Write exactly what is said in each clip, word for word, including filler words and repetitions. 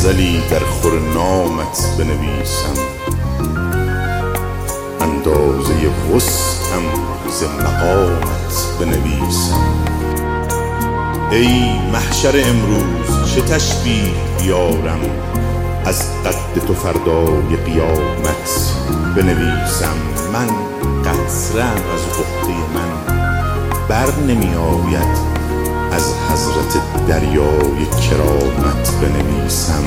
غزلی در خور نامت بنویسم، اندازه وسعم ز مقامت بنویسم. ای محشر امروز چه تشبیه بیارم، از قد تو فردای قیامت بنویسم. من قطره‌ام از عهده من بر نمی آید، از حضرت دریای کرامت بنویسم.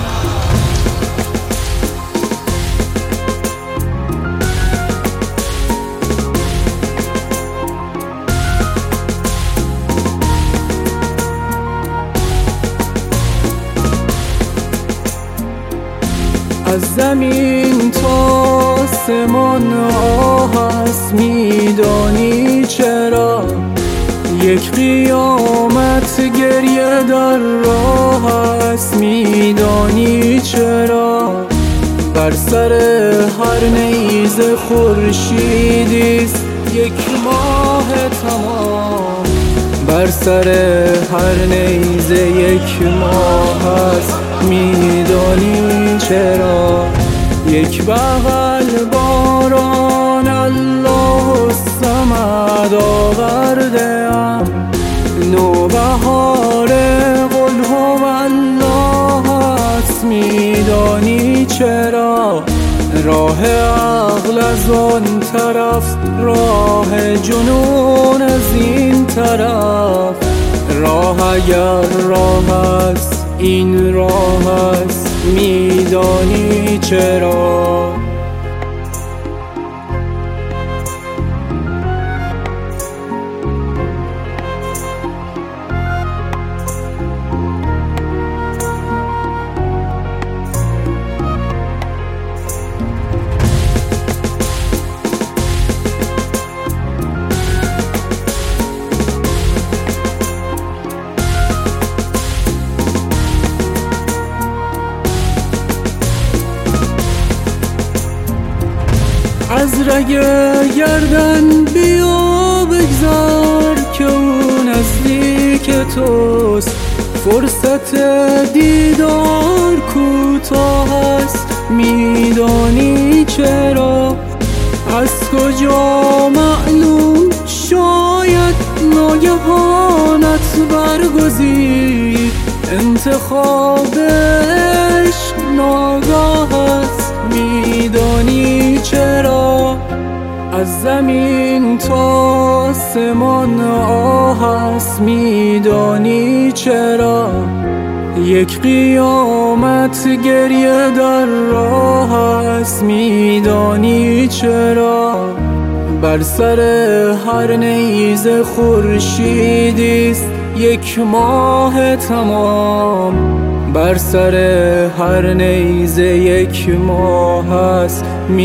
از زمین تا آسمان آه است، میدانی چرا؟ یک قیامت گریه در راه است، میدانی چرا؟ بر سر هر نیزه خورشیدیست یک ماه تمام، بر سر هر نیزه یک ماه است، میدانی چرا؟ یک بغل باران الله الصمد آورده ام، نوبهار قل هو الله است، میدانی چرا؟ راه عقل از آن طرف، راه جنون از این طرف. راه اگر راه است این راه است، میدانی چرا؟ از رگ گردن بیا بگذر که او نزدیک توست، فرصت دیدار کوتاه است، میدانی چرا؟ از کجا معلوم شاید ناگهانت برگزید، انتخاب عشق ناگاه است، میدانی چرا؟ از زمین تا آسمان آه است، میدانی چرا؟ یک قیامت گریه در راه است، میدانی چرا؟ بر سر هر نیزه خورشیدیست یک ماه تمام، بر سر هر نیزه یک ماه است،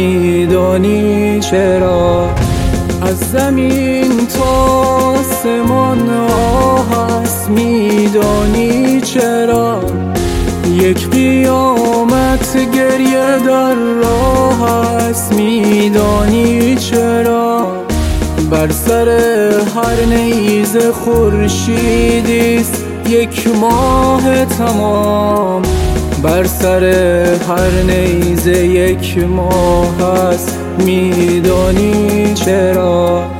میدانی چرا؟ از زمین تا آسمان آه است، میدانی چرا؟ یک قیامت گریه در راه است، میدانی چرا؟ بر سر هر نیزه خورشیدیست یک ماه تمام، بر سر هر نیزه یک ماه است، میدانی چرا؟